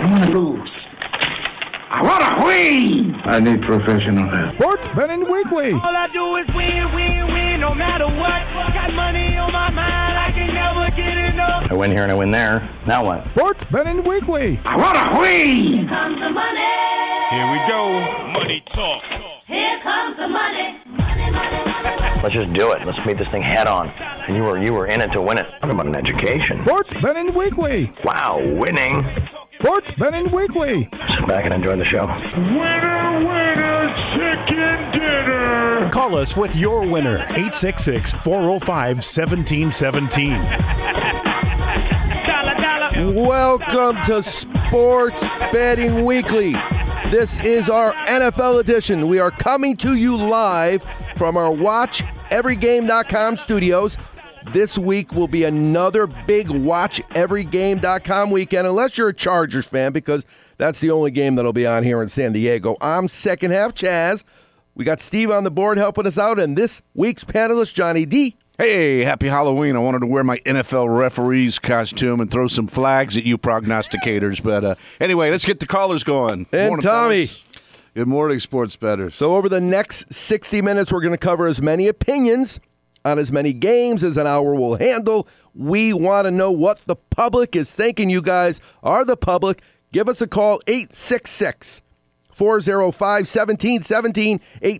want to lose. I want to win. I need professional help. Sports Betting Weekly. All I do is win, no matter what. Got money on my mind, I can never get enough. I win here and I win there. Now what? Sports Betting Weekly. I want to win. Here comes the money. Here we go. Money talk. Here comes the money. Money, money, money. Let's just do it. Let's meet this thing head on. And you were in it to win it. Talk about an education. Sports Betting Weekly. Wow, winning. Sports Betting Weekly. Sit back and enjoy the show. Winner, winner, chicken dinner. Call us with your winner, 866-405-1717. Welcome to Sports Betting Weekly. This is our NFL edition. We are coming to you live from our WatchEveryGame.com studios. This week will be another big WatchEveryGame.com weekend, unless you're a Chargers fan, because that's the only game that'll be on here in San Diego. I'm second half Chaz. We got Steve on the board helping us out, and this week's panelist, Johnny D. Hey, happy Halloween. I wanted to wear my NFL referee's costume and throw some flags at you prognosticators. But anyway, let's get the callers going. And morning, Tommy. fellas. Good morning, sports bettors. So over the next 60 minutes, we're going to cover as many opinions on as many games as an hour will handle. We want to know what the public is thinking. You guys are the public. Give us a call, 866-405-1717,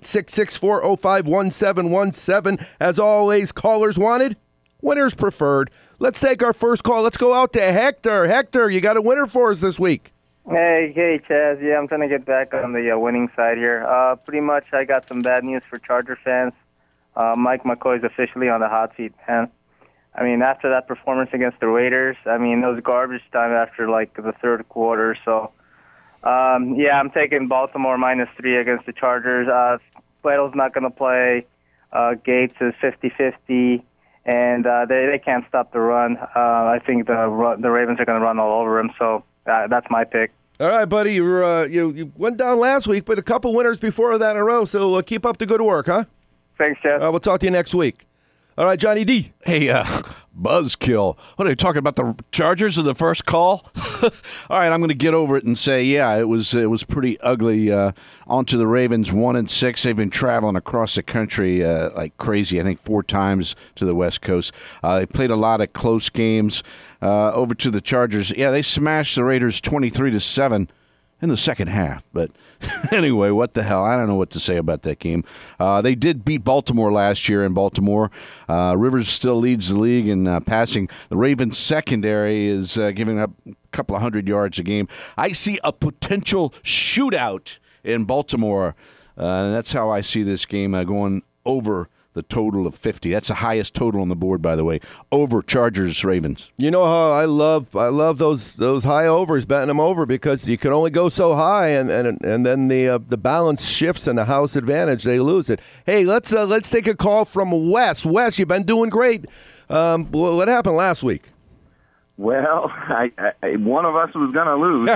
866-405-1717. As always, callers wanted, winners preferred. Let's take our first call. Let's go out to Hector. Hector, you got a winner for us this week. Hey, Chaz. Yeah, I'm trying to get back on the winning side here. Pretty much I got some bad news for Charger fans. Mike McCoy's officially on the hot seat, man. I mean, after that performance against the Raiders, I mean, it was garbage time after, like, the third quarter. So, yeah, I'm taking Baltimore -3 against the Chargers. Weddle's not going to play. Gates is 50-50, and they can't stop the run. I think the Ravens are going to run all over him, so that's my pick. All right, buddy. You went down last week, but a couple winners before that in a row, so keep up the good work, huh? Thanks, Jeff. We'll talk to you next week. All right, Johnny D. Hey, buzzkill. What are you talking about, the Chargers in the first call? All right, I'm going to get over it and say, yeah, it was pretty ugly. Onto the Ravens, 1-6. They've been traveling across the country like crazy. I think 4 times to the West Coast. They played a lot of close games. Over to the Chargers. Yeah, they smashed the Raiders 23-7. In the second half. But anyway, what the hell? I don't know what to say about that game. They did beat Baltimore last year in Baltimore. Rivers still leads the league in passing. The Ravens secondary is giving up a couple of 100 yards a game. I see a potential shootout in Baltimore. And that's how I see this game going over the total of 50. That's the highest total on the board, by the way, over Chargers-Ravens. You know how I love those high overs, betting them over, because you can only go so high, and then the balance shifts and the house advantage, they lose it. Hey, let's take a call from Wes. Wes, you've been doing great. What happened last week? Well, I one of us was going to lose.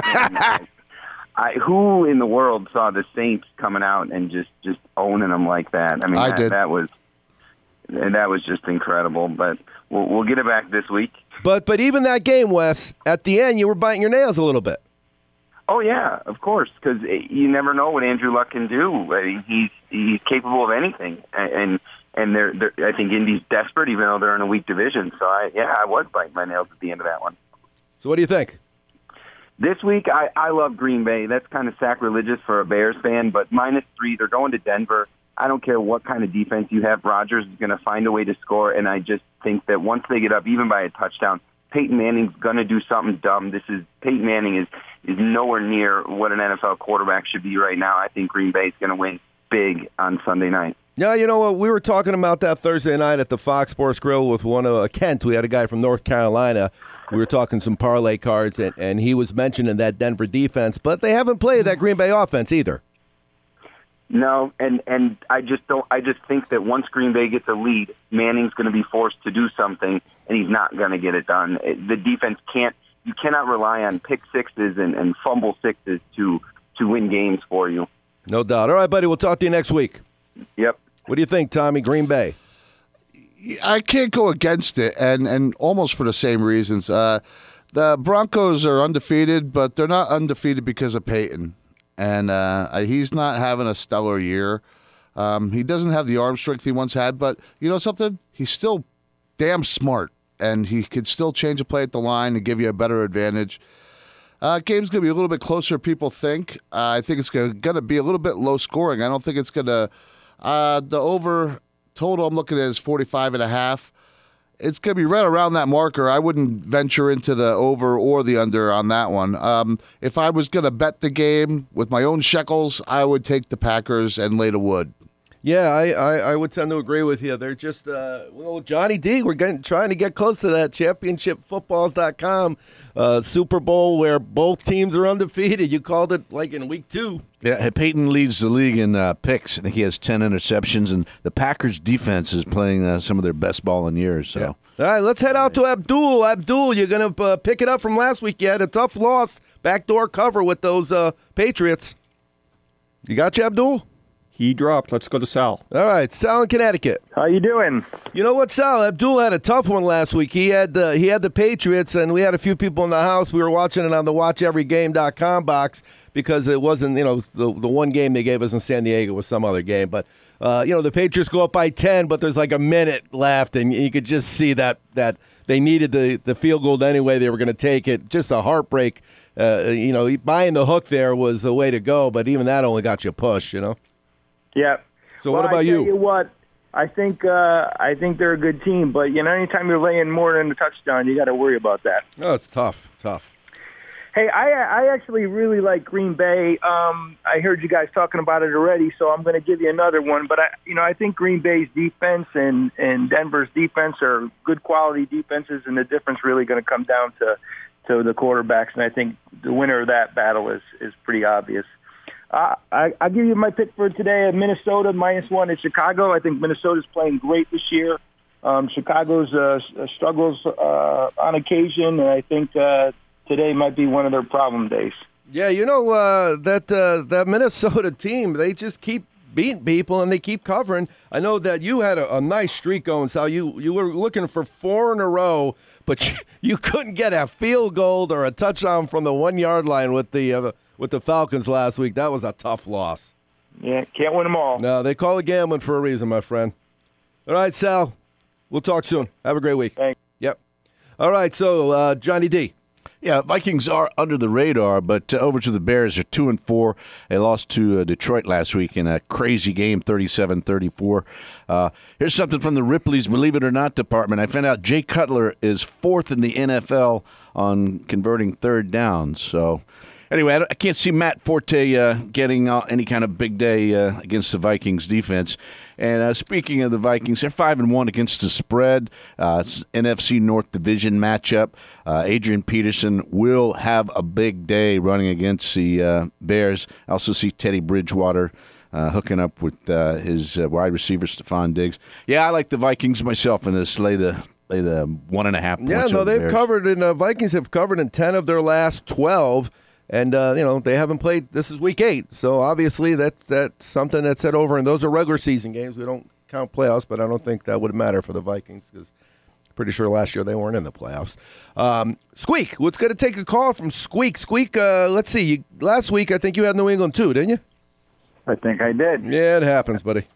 Who in the world saw the Saints coming out and just owning them like that? I mean, I did. That was just incredible. But we'll get it back this week. But even that game, Wes, at the end, you were biting your nails a little bit. Oh yeah, of course, because you never know what Andrew Luck can do. He's capable of anything, and they're I think Indy's desperate, even though they're in a weak division. So I was biting my nails at the end of that one. So what do you think? This week, I love Green Bay. That's kind of sacrilegious for a Bears fan, but -3, they're going to Denver. I don't care what kind of defense you have. Rodgers is going to find a way to score, and I just think that once they get up, even by a touchdown, Peyton Manning's going to do something dumb. Peyton Manning is nowhere near what an NFL quarterback should be right now. I think Green Bay's going to win big on Sunday night. Yeah, you know what? We were talking about that Thursday night at the Fox Sports Grill with one of Kent. We had a guy from North Carolina. We were talking some parlay cards, and he was mentioning that Denver defense, but they haven't played that Green Bay offense either. No, and I just think that once Green Bay gets a lead, Manning's going to be forced to do something, and he's not going to get it done. The defense you cannot rely on pick sixes and fumble sixes to win games for you. No doubt. All right, buddy, we'll talk to you next week. Yep. What do you think, Tommy? Green Bay? I can't go against it, and almost for the same reasons. The The Broncos are undefeated, but they're not undefeated because of Peyton. And he's not having a stellar year. He doesn't have the arm strength he once had, but you know something? He's still damn smart, and he could still change a play at the line and give you a better advantage. Game's going to be a little bit closer than people think. I think it's going to be a little bit low scoring. I don't think it's going to the over total I'm looking at is 45.5. It's going to be right around that marker. I wouldn't venture into the over or the under on that one. If I was going to bet the game with my own shekels, I would take the Packers and lay the wood. Yeah, I would tend to agree with you. They're just, Johnny D, we're trying to get close to that championshipfootballs.com Super Bowl where both teams are undefeated. You called it like in week 2. Yeah, Peyton leads the league in picks. I think he has 10 interceptions, and the Packers' defense is playing some of their best ball in years. So, yeah. All right, let's head out to Abdul. Abdul, you're going to pick it up from last week. You had a tough loss, backdoor cover with those Patriots. You got you, Abdul? He dropped. Let's go to Sal. All right, Sal in Connecticut. How you doing? You know what, Sal? Abdul had a tough one last week. He had the Patriots, and we had a few people in the house. We were watching it on the WatchEveryGame.com box because it wasn't, the one game they gave us in San Diego was some other game. But, the Patriots go up by 10, but there's like a minute left, and you could just see that they needed the field goal anyway. They were going to take it. Just a heartbreak. Buying the hook there was the way to go, but even that only got you a push, Yeah. So what about you? I tell you what, I think they're a good team, but anytime you're laying more than a touchdown, you got to worry about that. Oh, it's tough. Hey, I actually really like Green Bay. I heard you guys talking about it already, so I'm going to give you another one. But I think Green Bay's defense and Denver's defense are good quality defenses, and the difference really going to come down to the quarterbacks. And I think the winner of that battle is pretty obvious. I'll give you my pick for today. Minnesota -1 at Chicago. I think Minnesota's playing great this year. Chicago's struggles on occasion, and I think today might be one of their problem days. Yeah, that Minnesota team, they just keep beating people and they keep covering. I know that you had a nice streak going, Sal. You were looking for 4 in a row, but you couldn't get a field goal or a touchdown from the 1-yard line with the Falcons last week. That was a tough loss. Yeah, can't win them all. No, they call it gambling for a reason, my friend. All right, Sal, we'll talk soon. Have a great week. Thanks. Yep. All right, so Johnny D. Yeah, Vikings are under the radar, but over to the Bears. They're 2-4. They lost to Detroit last week in a crazy game, 37-34. Here's something from the Ripley's Believe It or Not department. I found out Jay Cutler is 4th in the NFL on converting third downs. So, anyway, I can't see Matt Forte getting any kind of big day against the Vikings defense. And speaking of the Vikings, they're 5-1 against the spread. It's NFC North Division matchup. Adrian Peterson will have a big day running against the Bears. I also see Teddy Bridgewater hooking up with his wide receiver Stephon Diggs. Yeah, I like the Vikings myself in this. Lay the 1.5 points. Yeah, no, they've covered in Vikings have covered in 10 of their last 12. And, they haven't played. This is week 8. So, obviously, that's something that's set over. And those are regular season games. We don't count playoffs, but I don't think that would matter for the Vikings because I'm pretty sure last year they weren't in the playoffs. Squeak, let's going to take a call from Squeak. Squeak, let's see. Last week, I think you had New England too, didn't you? I think I did. Yeah, it happens, buddy.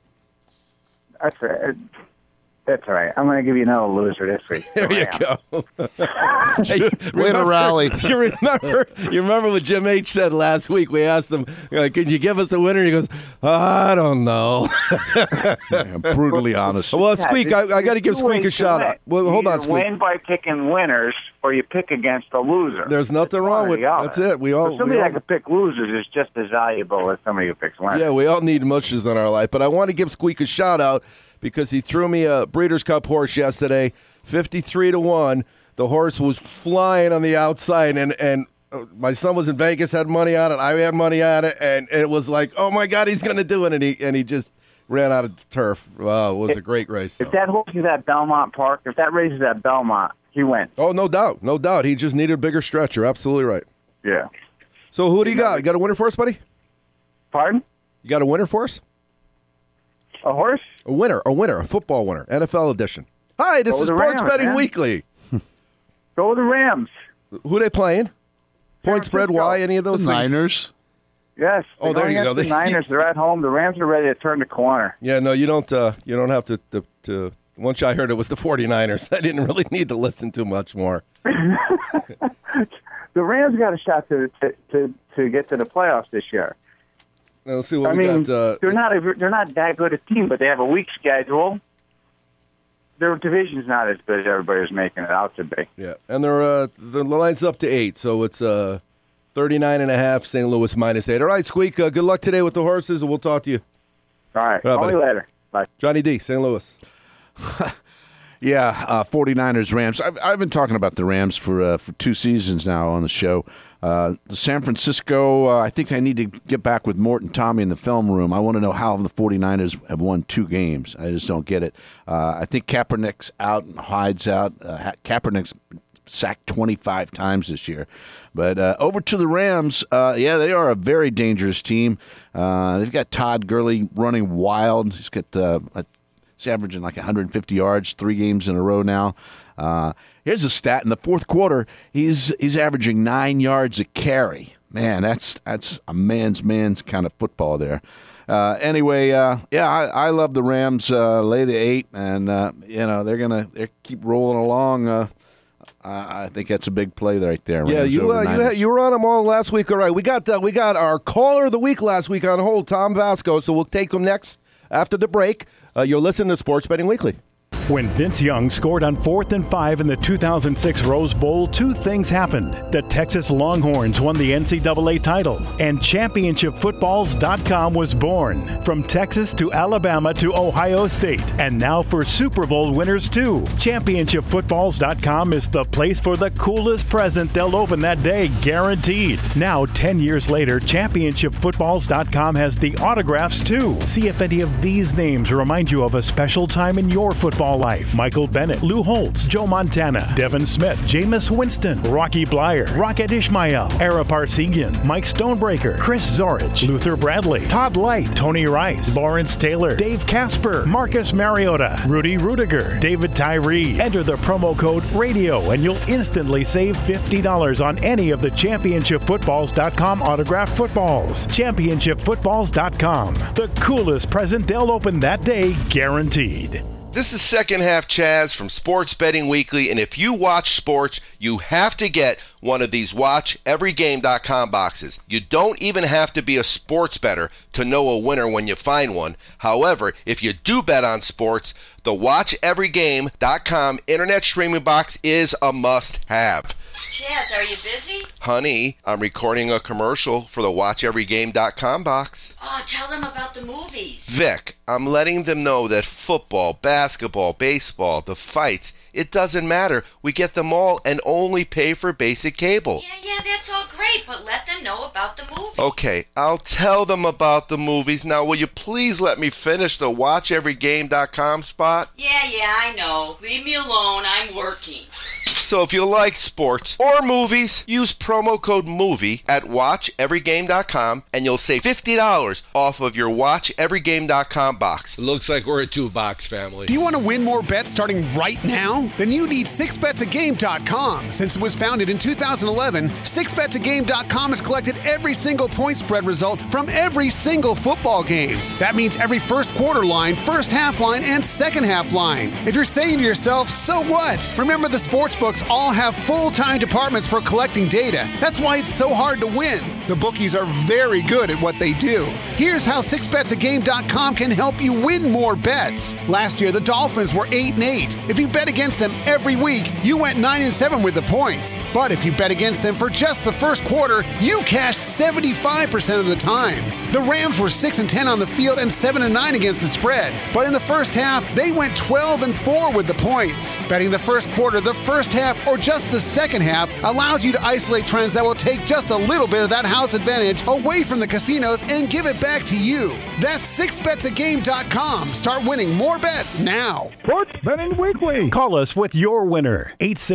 That's all right. I'm going to give you another loser this week. There you go. Hey, Way to rally. You remember what Jim H. said last week? We asked him, could you give us a winner? He goes, I don't know. Brutally honest. Well, Squeak, I got to give Squeak a shout out. Well, hold on, Squeak. You win by picking winners, or you pick against a loser. There's nothing wrong with that's it. Somebody that can pick losers is just as valuable as somebody who picks winners. Yeah, we all need mushes in our life. But I want to give Squeak a shout out because he threw me a Breeders' Cup horse yesterday, 53-1. The horse was flying on the outside, and my son was in Vegas, had money on it. I had money on it, and it was like, oh, my God, he's going to do it. And he just ran out of turf. Wow, it was a great race. If that horse is at Belmont Park, if that race is at Belmont, he wins. Oh, no doubt. No doubt. He just needed a bigger stretcher. Absolutely right. Yeah. So who do you got? You got a winner for us, buddy? Pardon? You got a winner for us? A horse? A winner, a football winner, NFL edition. Hi, this is Sports Betting Weekly. Go with the Rams. Who they playing? Point spread, why? Any of those The things? Niners. Yes. Oh, there you go. The Niners, they're at home. The Rams are ready to turn the corner. Yeah, no, you don't have to once I heard it was the 49ers, I didn't really need to listen to much more. The Rams got a shot to get to the playoffs this year. Now, let's see what we got. They're not that good a team, but they have a weak schedule. Their division's not as good as everybody's making it out to be. Yeah, and the line's up to 8, so it's 39.5. St. Louis -8. All right, Squeak. Good luck today with the horses, and we'll talk to you. All right. All right, Call me later. Bye. Johnny D, St. Louis. Yeah, 49ers, Rams. I've been talking about the Rams for 2 seasons now on the show. The San Francisco, I think I need to get back with Mort and Tommy in the film room. I want to know how the 49ers have won 2 games. I just don't get it. I think Kaepernick's out and Hyde's out. Kaepernick's sacked 25 times this year. But over to the Rams, they are a very dangerous team. They've got Todd Gurley running wild. He's got he's averaging like 150 yards 3 games in a row now. Here's a stat. In the fourth quarter, he's averaging 9 yards a carry. Man, that's a man's kind of football there. Anyway, I love the Rams. Lay the 8, and they keep rolling along. I think that's a big play right there. Yeah, Rams you were on them all last week. All right, we got our caller of the week last week on hold, Tom Vasco. So we'll take him next after the break. You're listening to Sports Betting Weekly. When Vince Young scored on 4th and 5 in the 2006 Rose Bowl, 2 things happened. The Texas Longhorns won the NCAA title, and ChampionshipFootballs.com was born. From Texas to Alabama to Ohio State, and now for Super Bowl winners too. ChampionshipFootballs.com is the place for the coolest present they'll open that day, guaranteed. Now, 10 years later, ChampionshipFootballs.com has the autographs too. See if any of these names remind you of a special time in your football life. Michael Bennett, Lou Holtz, Joe Montana, Devin Smith, Jameis Winston, Rocky Blyer, Rocket Ishmael, Ara Parsegian, Mike Stonebreaker, Chris Zorich, Luther Bradley, Todd Light, Tony Rice, Lawrence Taylor, Dave Casper, Marcus Mariota, Rudy Rudiger, David Tyree. Enter the promo code RADIO and you'll instantly save $50 on any of the ChampionshipFootballs.com autographed footballs. ChampionshipFootballs.com. The coolest present they'll open that day, guaranteed. This is Second Half Chaz from Sports Betting Weekly, and if you watch sports, you have to get one of these WatchEveryGame.com boxes. You don't even have to be a sports bettor to know a winner when you find one. However, if you do bet on sports, the WatchEveryGame.com internet streaming box is a must-have. Chaz, are you busy? Honey, I'm recording a commercial for the WatchEveryGame.com box. Oh, tell them about the movies. Vic, I'm letting them know that football, basketball, baseball, the fights, it doesn't matter. We get them all and only pay for basic cable. Yeah, that's all great, but let them know about the movies. Okay, I'll tell them about the movies. Now, will you please let me finish the WatchEveryGame.com spot? Yeah, I know. Leave me alone. I'm working. So if you like sports or movies, use promo code MOVIE at WatchEveryGame.com and you'll save $50 off of your WatchEveryGame.com box. It looks like we're a 2-box family. Do you want to win more bets starting right now? Then you need 6betsagame.com. Since it was founded in 2011, 6betsagame.com has collected every single point spread result from every single football game. That means every first quarter line, first half line, and second half line. If you're saying to yourself, so what? Remember, the sportsbooks all have full-time departments for collecting data. That's why it's so hard to win. The bookies are very good at what they do. Here's how 6betsagame.com can help you win more bets. Last year, the Dolphins were 8-8. If you bet against them every week, you went 9-7 with the points. But if you bet against them for just the first quarter, you cashed 75% of the time. The Rams were 6-10 on the field and 7-9 against the spread. But in the first half, they went 12-4 with the points. Betting the first quarter, the first half, or just the second half allows you to isolate trends that will take just a little bit of that house advantage away from the casinos and give it back to you. That's 6betsagame.com. Start winning more bets now. Sports Betting Weekly. Call us with your winner.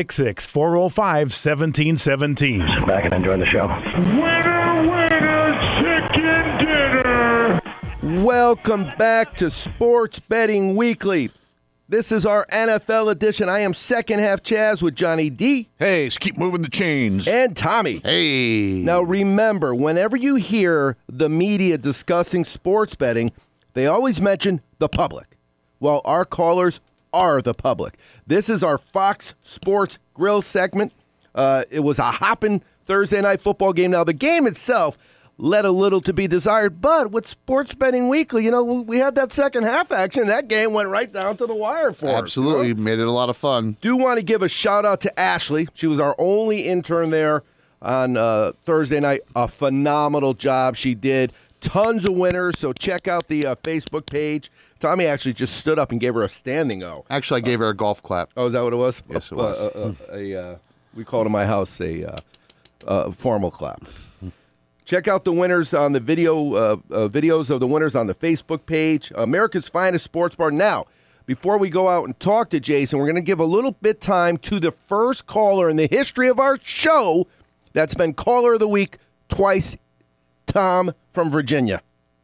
866-405-1717. Back and enjoy the show. Winner, chicken dinner. Welcome back to Sports Betting Weekly. This is our NFL edition. I am second half Chaz with Johnny D. Hey, let's keep moving the chains. And Tommy. Hey. Now remember, whenever you hear the media discussing sports betting, they always mention the public. Well, our callers are the public. This is our Fox Sports Grill segment. It was a hopping Thursday night football game. Now, the game itself led a little to be desired, but with Sports Betting Weekly, we had that second half action. That game went right down to the wire for us. Absolutely. Made it a lot of fun. Do want to give a shout out to Ashley. She was our only intern there on Thursday night. A phenomenal job she did. Tons of winners, so check out the Facebook page. Tommy actually just stood up and gave her a standing O. Actually, I gave her a golf clap. Oh, is that what it was? Yes, it was. We called in my house a formal clap. Check out the winners on the videos of the winners on the Facebook page. America's Finest Sports Bar. Now, before we go out and talk to Jason, we're going to give a little bit time to the first caller in the history of our show that's been Caller of the Week twice, Tom from Virginia.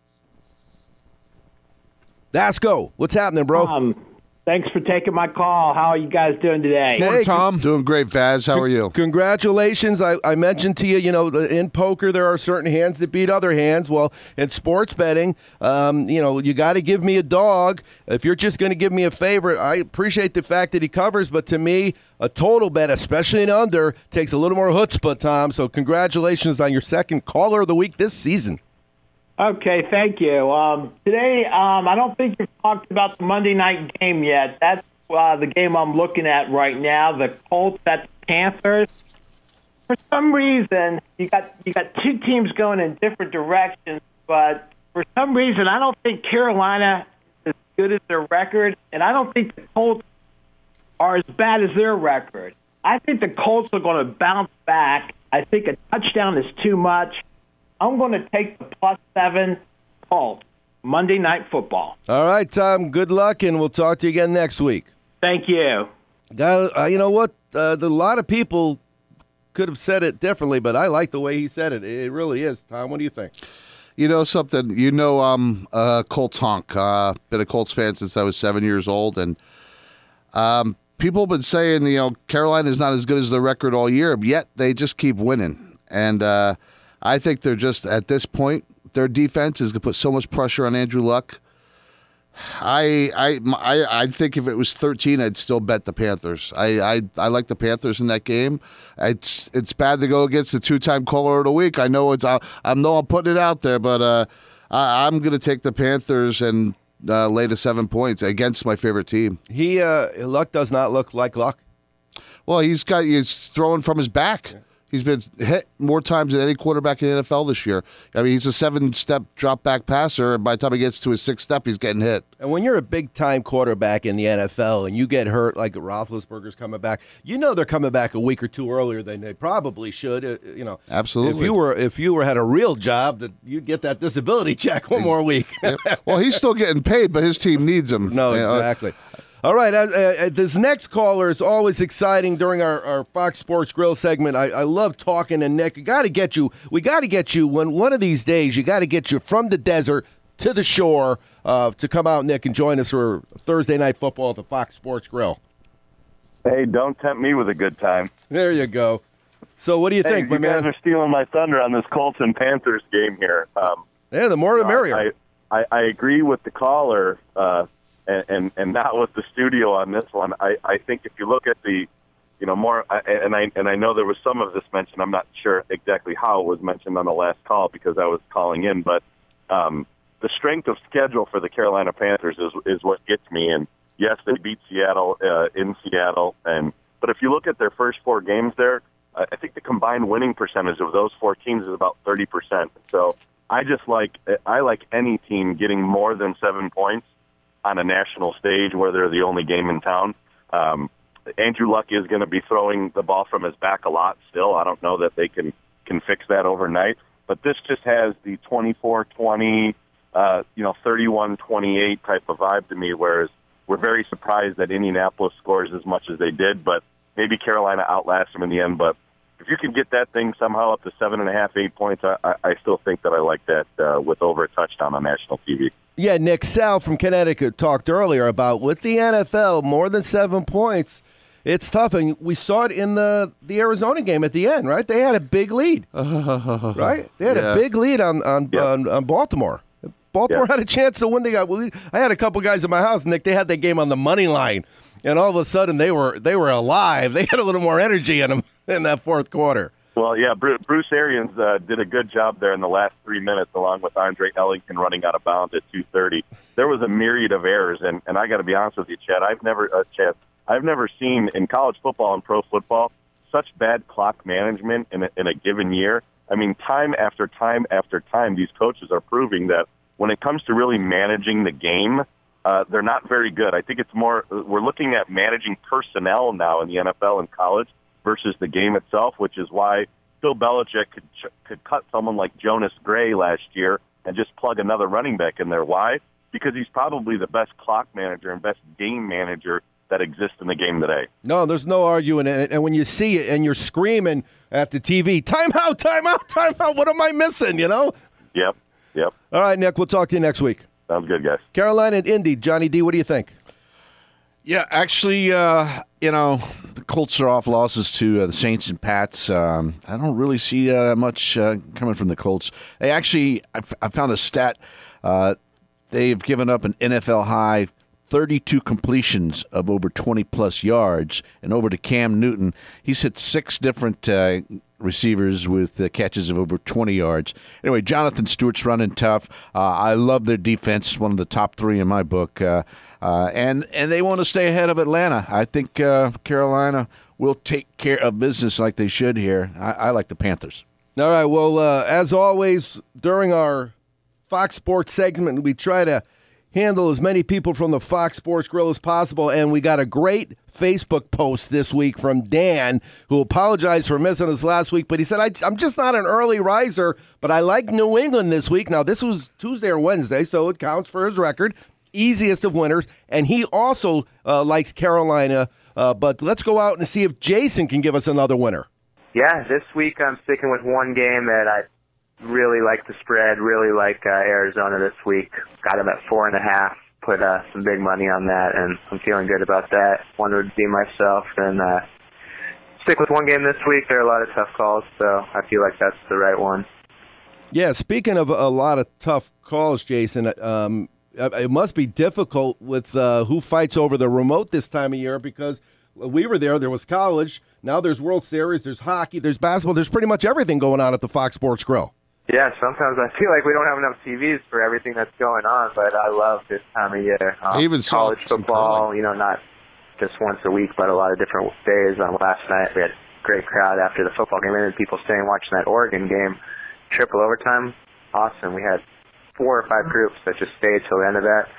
Let's go. What's happening, bro? Thanks for taking my call. How are you guys doing today? Hey, Tom. Doing great, Vaz. How are you? Congratulations. I mentioned to you, in poker there are certain hands that beat other hands. Well, in sports betting, you got to give me a dog. If you're just going to give me a favorite, I appreciate the fact that he covers, but to me, a total bet, especially in under, takes a little more chutzpah, Tom. So congratulations on your second Caller of the Week this season. Okay, thank you. Today, I don't think you've talked about the Monday night game yet. That's the game I'm looking at right now, the Colts at the Panthers. For some reason, you got two teams going in different directions, but for some reason, I don't think Carolina is as good as their record, and I don't think the Colts are as bad as their record. I think the Colts are going to bounce back. I think a touchdown is too much. I'm going to take the +7 Colts, Monday Night Football. All right, Tom, good luck, and we'll talk to you again next week. Thank you. You know what? A lot of people could have said it differently, but I like the way he said it. It really is. Tom, what do you think? You know something? I'm a Colts honk. Been a Colts fan since I was 7 years old, and people have been saying, Carolina is not as good as their record all year, yet they just keep winning. And I think they're just, at this point, their defense is going to put so much pressure on Andrew Luck. I think if it was 13, I'd still bet the Panthers. I like the Panthers in that game. It's bad to go against the two-time Caller of the Week. I know I'm putting it out there, but I'm going to take the Panthers and lay the 7 points against my favorite team. Luck does not look like Luck. Well, he's throwing from his back. He's been hit more times than any quarterback in the NFL this year. I mean, he's a 7-step drop-back passer, and by the time he gets to his 6th step, he's getting hit. And when you're a big-time quarterback in the NFL and you get hurt like Roethlisberger's coming back, they're coming back a week or two earlier than they probably should. Absolutely. If you had a real job, that you'd get that disability check one more week. Well, he's still getting paid, but his team needs him. No, exactly. All right, this next caller is always exciting during our Fox Sports Grill segment. I love talking to Nick. We got to get you one of these days. You got to get you from the desert to the shore to come out, Nick, and join us for Thursday Night Football at the Fox Sports Grill. Hey, don't tempt me with a good time. There you go. So what do you think, my man? You guys are stealing my thunder on this Colts and Panthers game here. The more the merrier. I agree with the caller. And not with the studio on this one. I think if you look at the, more, and I know there was some of this mentioned. I'm not sure exactly how it was mentioned on the last call because I was calling in, but the strength of schedule for the Carolina Panthers is what gets me. And yes, they beat Seattle in Seattle, but if you look at their first 4 games there, I think the combined winning percentage of those 4 teams is about 30%. So I like any team getting more than 7 points on a national stage where they're the only game in town. Andrew Luck is going to be throwing the ball from his back a lot still. I don't know that they can fix that overnight. But this just has the 24-20, 31-28 type of vibe to me, whereas we're very surprised that Indianapolis scores as much as they did, but maybe Carolina outlasts them in the end. But if you can get that thing somehow up to 7.5, 8 points, I still think that I like that with over a touchdown on national TV. Yeah, Nick, Sal from Connecticut talked earlier about with the NFL, more than 7 points, it's tough. And we saw it in the Arizona game at the end, right? They had a big lead, right? They had a big lead on Baltimore. Baltimore had a chance to win. I had a couple guys in my house, Nick. They had that game on the money line, and all of a sudden they were alive. They had a little more energy in them in that fourth quarter. Well, yeah, Bruce Arians did a good job there in the last 3 minutes, along with Andre Ellington running out of bounds at 2:30. There was a myriad of errors, and I got to be honest with you, Chad. I've never seen in college football and pro football such bad clock management in a given year. I mean, time after time after time, these coaches are proving that when it comes to really managing the game, they're not very good. I think it's more we're looking at managing personnel now in the NFL and college versus the game itself, which is why Bill Belichick could cut someone like Jonas Gray last year and just plug another running back in there. Why? Because he's probably the best clock manager and best game manager that exists in the game today. No, there's no arguing it. And when you see it and you're screaming at the TV, timeout, timeout, timeout, what am I missing, you know? Yep. All right, Nick, we'll talk to you next week. Sounds good, guys. Carolina and Indy. Johnny D, what do you think? Yeah, actually, the Colts are off losses to the Saints and Pats. I don't really see much coming from the Colts. They actually, I found a stat. They've given up an NFL high 32 completions of over 20-plus yards. And over to Cam Newton, he's hit 6 different receivers with catches of over 20 yards. Anyway, Jonathan Stewart's running tough. I love their defense, one of the top 3 in my book. And they want to stay ahead of Atlanta. I think Carolina will take care of business like they should here. I like the Panthers. All right, well, as always, during our Fox Sports segment, we try to handle as many people from the Fox Sports Grill as possible, and we got a great Facebook post this week from Dan, who apologized for missing us last week, but he said, I'm just not an early riser, but I like New England this week. Now, this was Tuesday or Wednesday, so it counts for his record. Easiest of winners, and he also likes Carolina, but let's go out and see if Jason can give us another winner. Yeah, this week I'm sticking with one game that I really like the spread, really like Arizona this week. Got him at 4.5. Put some big money on that, and I'm feeling good about that. Wanted to redeem myself and stick with one game this week. There are a lot of tough calls, so I feel like that's the right one. Yeah, speaking of a lot of tough calls, Jason, it must be difficult with who fights over the remote this time of year, because we were there. There was college. Now there's World Series. There's hockey. There's basketball. There's pretty much everything going on at the Fox Sports Grill. Yeah, sometimes I feel like we don't have enough TVs for everything that's going on, but I love this time of year. Even college football, not just once a week, but a lot of different days. Last night we had a great crowd after the football game, and people staying watching that Oregon game. Triple overtime, awesome. We had 4 or 5 groups that just stayed till the end of that.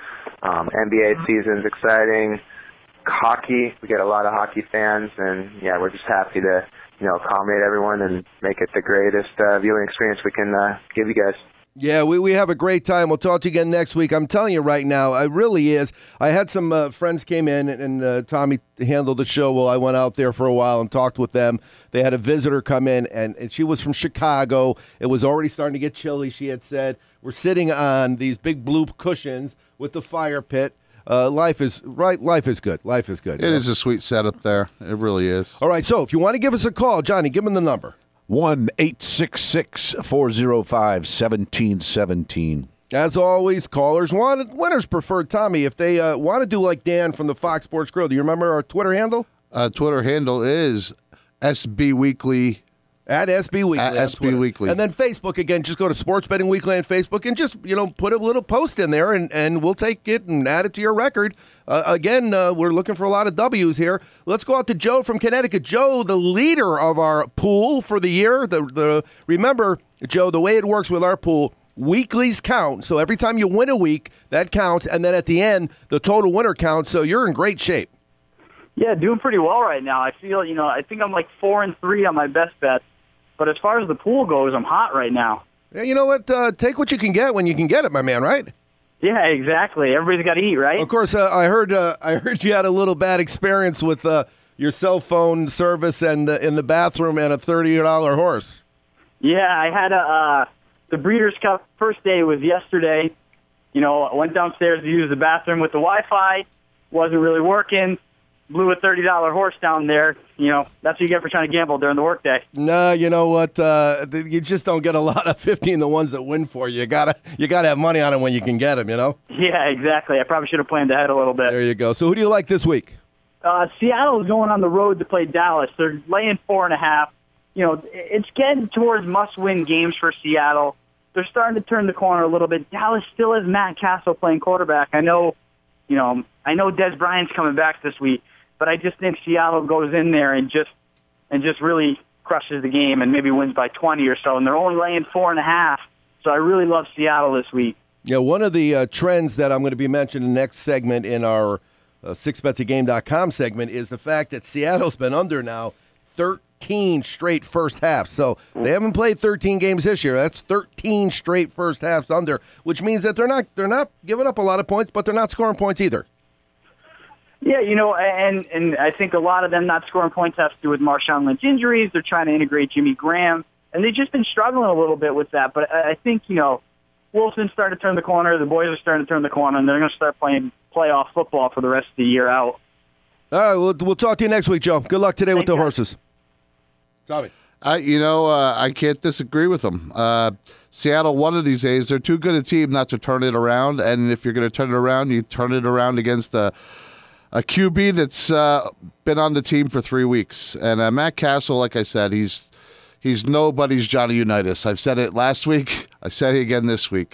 NBA season's exciting. Hockey, we get a lot of hockey fans, and yeah, we're just happy to accommodate everyone and make it the greatest viewing experience we can give you guys. Yeah, we have a great time. We'll talk to you again next week. I'm telling you right now, it really is. I had some friends came in, and Tommy handled the show while I went out there for a while and talked with them. They had a visitor come in, and she was from Chicago. It was already starting to get chilly, she had said. We're sitting on these big blue cushions with the fire pit. Life is good. Life is good. It is a sweet setup there. It really is. All right, so if you want to give us a call, Johnny, give them the number. 1-866-405-1717. As always, callers wanted, winners preferred. Tommy, if they want to do like Dan from the Fox Sports Grill, do you remember our Twitter handle? Twitter handle is SB Weekly. At SB Weekly. At SB Weekly. And then Facebook, again, just go to Sports Betting Weekly on Facebook and just, put a little post in there, and we'll take it and add it to your record. Again, we're looking for a lot of W's here. Let's go out to Joe from Connecticut. Joe, the leader of our pool for the year. Remember, Joe, the way it works with our pool, weeklies count. So every time you win a week, that counts. And then at the end, the total winner counts. So you're in great shape. Yeah, doing pretty well right now. I feel, I think I'm like 4-3 on my best bets. But as far as the pool goes, I'm hot right now. Yeah, you know what? Take what you can get when you can get it, my man, right? Yeah, exactly. Everybody's got to eat, right? Of course, I heard you had a little bad experience with your cell phone service and in the bathroom and a $30 horse. Yeah, I had the Breeders' Cup first day was yesterday. You know, I went downstairs to use the bathroom with the Wi-Fi. Wasn't really working. Blew a $30 horse down there. You know, that's what you get for trying to gamble during the workday. No, you know what? You just don't get a lot of 15 the ones that win for you. You gotta have money on them when you can get them. You know. Yeah, exactly. I probably should have planned ahead a little bit. There you go. So who do you like this week? Seattle is going on the road to play Dallas. They're laying 4.5. You know, it's getting towards must-win games for Seattle. They're starting to turn the corner a little bit. Dallas still has Matt Castle playing quarterback. I know Des Bryant's coming back this week, but I just think Seattle goes in there and just really crushes the game and maybe wins by 20 or so. And they're only laying 4.5. So I really love Seattle this week. Yeah, one of the trends that I'm going to be mentioning next segment in our 6betsagame.com segment is the fact that Seattle's been under now 13 straight first halves. So they haven't played 13 games this year. That's 13 straight first halves under, which means that they're not giving up a lot of points, but they're not scoring points either. Yeah, you know, and I think a lot of them not scoring points has to do with Marshawn Lynch injuries. They're trying to integrate Jimmy Graham, and they've just been struggling a little bit with that. But I think, you know, Wilson's starting to turn the corner. The boys are starting to turn the corner, and they're going to start playing playoff football for the rest of the year out. All right, we'll talk to you next week, Joe. Good luck today with the horses. Tommy. I can't disagree with them. Seattle, one of these days, they're too good a team not to turn it around. And if you're going to turn it around, you turn it around against a QB that's been on the team for 3 weeks. And Matt Castle, like I said, he's nobody's Johnny Unitas. I've said it last week. I said it again this week.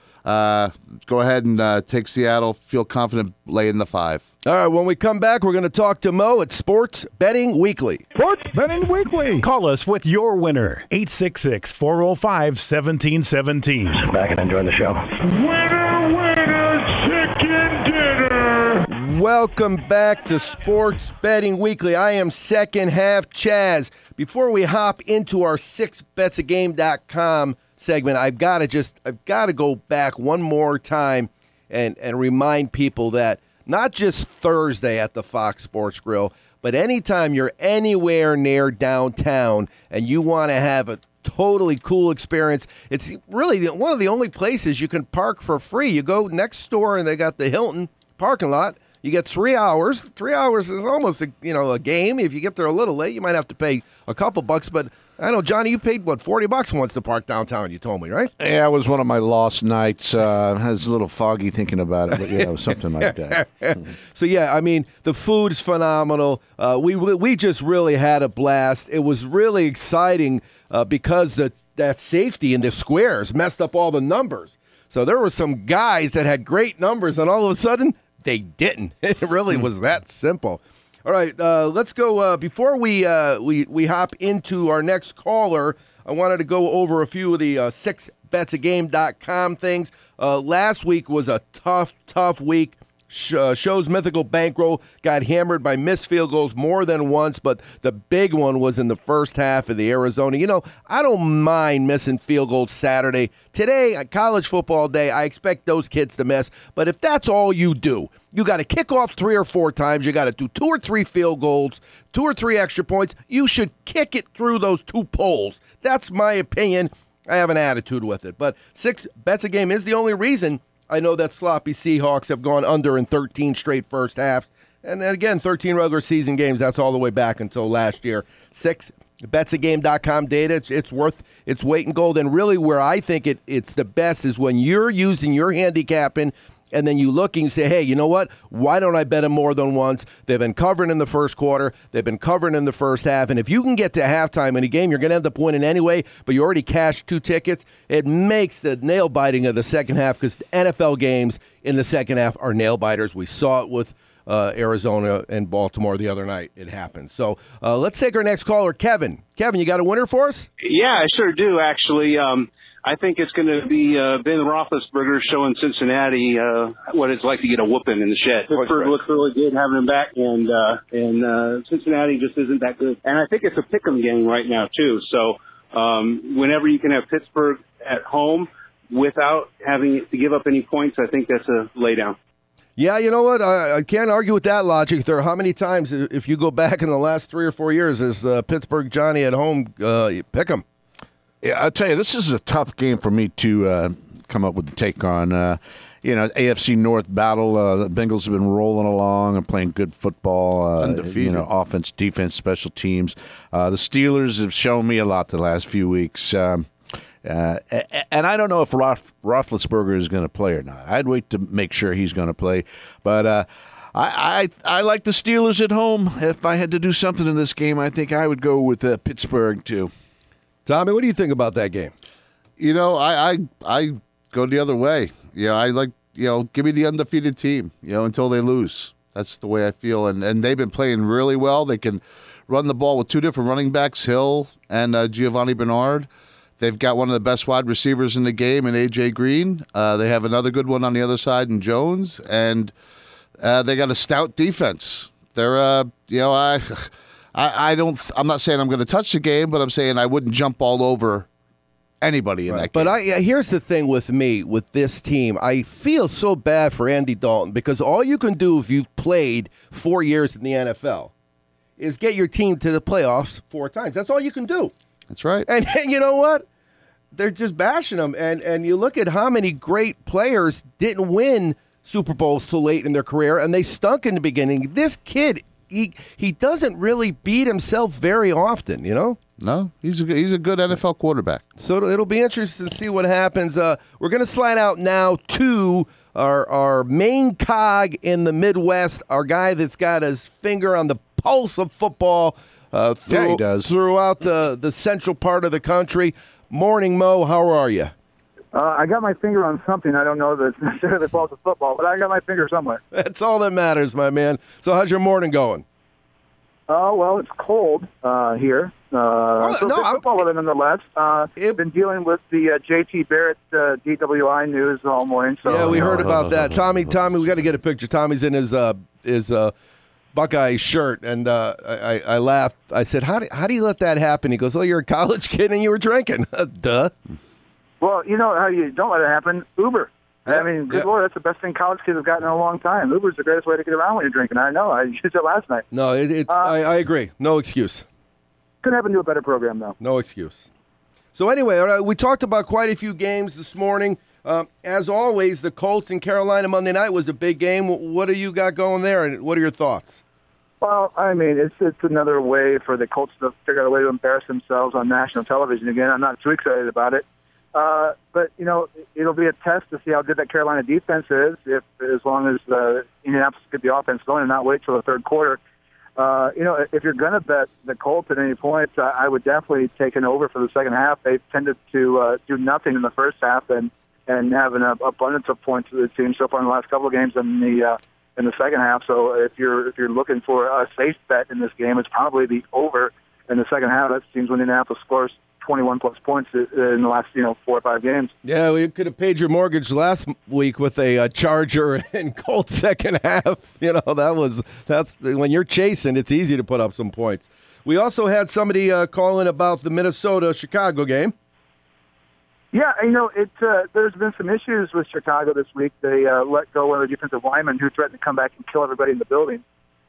Go ahead and take Seattle. Feel confident laying the 5. All right, when we come back, we're going to talk to Mo at Sports Betting Weekly. Sports Betting Weekly. Call us with your winner, 866-405-1717. Back and enjoy the show. Winner, chicken dinner. Welcome back to Sports Betting Weekly. I am second half Chaz. Before we hop into our 6betsagame.com segment, I've got to go back one more time and remind people that not just Thursday at the Fox Sports Grill, but anytime you're anywhere near downtown and you want to have a totally cool experience, it's really one of the only places you can park for free. You go next door and they got the Hilton parking lot. You get 3 hours. 3 hours is almost a game. If you get there a little late, you might have to pay a couple bucks. But I know, Johnny, you paid, $40 once to park downtown, you told me, right? Yeah, it was one of my lost nights. I was a little foggy thinking about it, but it was something like that. So, yeah, I mean, the food's phenomenal. We just really had a blast. It was really exciting because that safety in the squares messed up all the numbers. So there were some guys that had great numbers, and all of a sudden, they didn't. It really was that simple. All right, let's go. Before we hop into our next caller, I wanted to go over a few of the 6betsagame.com things. Last week was a tough week. Show's mythical bankroll got hammered by missed field goals more than once, but the big one was in the first half of the Arizona. You know, I don't mind missing field goals Saturday. Today, college football day, I expect those kids to miss, but if that's all you do, you got to kick off 3 or 4 times, you got to do 2 or 3 field goals, 2 or 3 extra points, you should kick it through those 2 poles. That's my opinion. I have an attitude with it, but 6betsagame is the only reason I know that sloppy Seahawks have gone under in 13 straight first halves. And then again, 13 regular season games. That's all the way back until last year. 6betsagame.com data. It's worth its weight in gold. And really where I think it's the best is when you're using your handicapping and then you look and you say, hey, you know what? Why don't I bet them more than once? They've been covering in the first quarter. They've been covering in the first half. And if you can get to halftime in a game, you're going to end up winning anyway, but you already cashed 2 tickets. It makes the nail-biting of the second half because NFL games in the second half are nail-biters. We saw it with Arizona and Baltimore the other night. It happened. So let's take our next caller, Kevin. Kevin, you got a winner for us? Yeah, I sure do, actually. I think it's going to be Ben Roethlisberger showing Cincinnati what it's like to get a whooping in the shed. Pittsburgh looks really good having him back, and Cincinnati just isn't that good. And I think it's a pick'em game right now, too. So whenever you can have Pittsburgh at home without having to give up any points, I think that's a laydown. Yeah, you know what? I can't argue with that logic. There are how many times, if you go back in the last 3 or 4 years, is Pittsburgh Johnny at home, you pick them. Yeah, I'll tell you, this is a tough game for me to come up with a take on. AFC North battle. The Bengals have been rolling along and playing good football. Undefeated. Offense, defense, special teams. The Steelers have shown me a lot the last few weeks. And I don't know if Roethlisberger is going to play or not. I'd wait to make sure he's going to play. But I like the Steelers at home. If I had to do something in this game, I think I would go with Pittsburgh too. Tommy, what do you think about that game? I go the other way. I like, give me the undefeated team, until they lose. That's the way I feel. And they've been playing really well. They can run the ball with two different running backs, Hill and Giovanni Bernard. They've got one of the best wide receivers in the game in A.J. Green. They have another good one on the other side in Jones. And they got a stout defense. They're, I'm not saying I'm going to touch the game, but I'm saying I wouldn't jump all over anybody in that game. But here's the thing with me, with this team. I feel so bad for Andy Dalton because all you can do if you've played 4 years in the NFL is get your team to the playoffs 4 times. That's all you can do. That's right. And you know what? They're just bashing them. And you look at how many great players didn't win Super Bowls till late in their career, and they stunk in the beginning. This kid, he doesn't really beat himself very often, No, he's a good NFL quarterback. So it'll be interesting to see what happens. We're going to slide out now to our main cog in the Midwest, our guy that's got his finger on the pulse of football he does. throughout the central part of the country. Morning, Mo. How are you? I got my finger on something. I don't know that's necessarily falls to football, but I got my finger somewhere. That's all that matters, my man. So how's your morning going? Well, it's cold here. Football weather nonetheless. I've been dealing with the J.T. Barrett DWI news all morning. So yeah, we heard about that. Tommy, we got to get a picture. Tommy's in his Buckeye shirt, and I laughed. I said, how do you let that happen? He goes, you're a college kid and you were drinking. Duh. Well, you know how you don't let it happen? Uber. Yeah, I mean, good Lord, that's the best thing college kids have gotten in a long time. Uber's the greatest way to get around when you're drinking. I know. I used it last night. No, I agree. No excuse. Couldn't happen to a better program, though. No excuse. So anyway, we talked about quite a few games this morning. As always, the Colts and Carolina Monday night was a big game. What do you got going there, and what are your thoughts? Well, I mean, it's another way for the Colts to figure out a way to embarrass themselves on national television again. I'm not too excited about it. But, it'll be a test to see how good that Carolina defense is as long as Indianapolis get the offense going and not wait till the third quarter. If you're going to bet the Colts at any point, I would definitely take an over for the second half. They've tended to do nothing in the first half and have an abundance of points to the team so far in the last couple of games in the second half. So if you're looking for a safe bet in this game, it's probably the over in the second half. That seems when Indianapolis scores 21-plus points in the last 4 or 5 games. Yeah, we could have paid your mortgage last week with a Charger and Colts second half. That's when you're chasing, it's easy to put up some points. We also had somebody call in about the Minnesota-Chicago game. Yeah, there's been some issues with Chicago this week. They let go one of the defensive linemen who threatened to come back and kill everybody in the building.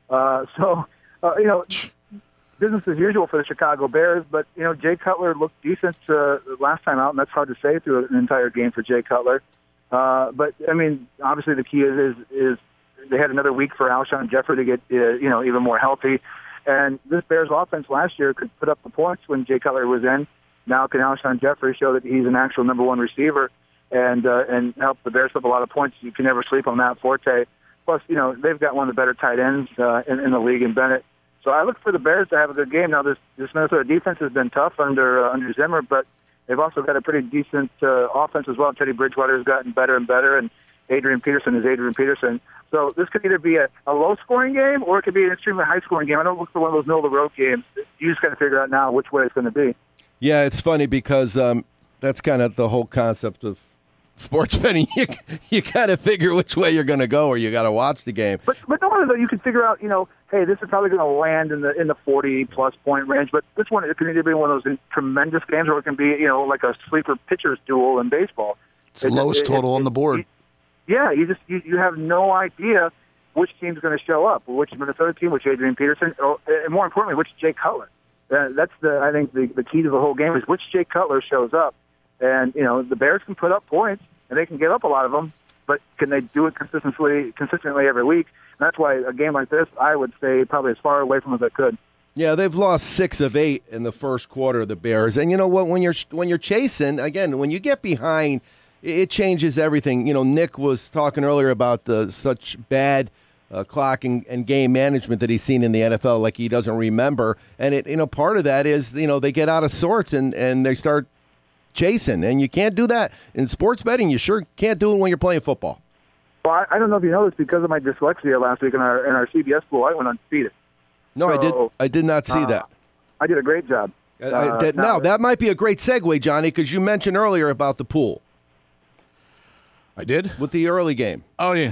Business as usual for the Chicago Bears, but, Jay Cutler looked decent last time out, and that's hard to say through an entire game for Jay Cutler. But, obviously the key is they had another week for Alshon Jeffrey to get, even more healthy. And this Bears offense last year could put up the points when Jay Cutler was in. Now can Alshon Jeffrey show that he's an actual number one receiver and help the Bears put up a lot of points? You can never sleep on Matt Forte. Plus, they've got one of the better tight ends in the league in Bennett. So I look for the Bears to have a good game. Now, this Minnesota defense has been tough under Zimmer, but they've also got a pretty decent offense as well. Teddy Bridgewater has gotten better and better, and Adrian Peterson is Adrian Peterson. So this could either be a low-scoring game or it could be an extremely high-scoring game. I don't look for one of those middle-of-the-road games. You just got to figure out now which way it's going to be. Yeah, it's funny because that's kind of the whole concept of sports betting. You got to figure which way you're going to go, or you got to watch the game. But normally, though, you can figure out, hey, this is probably going to land in the 40-plus point range. But this one, it can either be one of those tremendous games, or it can be, like a sleeper pitcher's duel in baseball. It's the lowest total on the board. Yeah, you have no idea which team's going to show up, which Minnesota team, which Adrian Peterson, and more importantly, which Jay Cutler. That's I think the key to the whole game is which Jay Cutler shows up. And the Bears can put up points and they can give up a lot of them, but can they do it consistently every week? And that's why a game like this, I would say probably as far away from as I could. Yeah, they've lost 6 of 8 in the first quarter of the Bears. And you know what? When you're chasing, again, when you get behind, it changes everything. Nick was talking earlier about such bad clock and game management that he's seen in the NFL, like he doesn't remember. And part of that is they get out of sorts and they start chasing, and you can't do that in sports betting. You sure can't do it when you're playing football. Well, I don't know if you know this, because of my dyslexia last week in our CBS pool, I went undefeated. No, so, I did not see that. I did a great job. That might be a great segue, Johnny, because you mentioned earlier about the pool. I did? With the early game. Oh, yeah.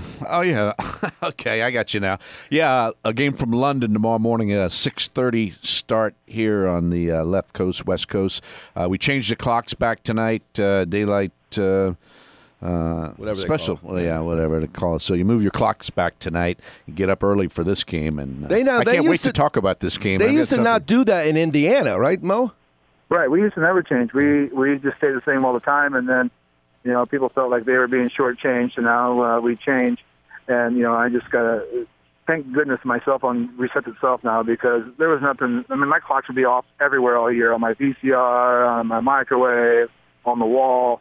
Okay, I got you now. Yeah, a game from London tomorrow morning, a 6:30 start here on the left coast, west coast. We changed the clocks back tonight, daylight whatever special. They call it. Whatever they call it. So you move your clocks back tonight. You get up early for this game, and I can't wait to talk about this game. They used to not do that in Indiana, right, Mo? Right. We used to never change. We just stay the same all the time, and then people felt like they were being shortchanged, and now we change. And I just gotta thank goodness my cell phone resets itself now, because there was nothing. I mean, my clocks would be off everywhere all year, on my VCR, on my microwave, on the wall.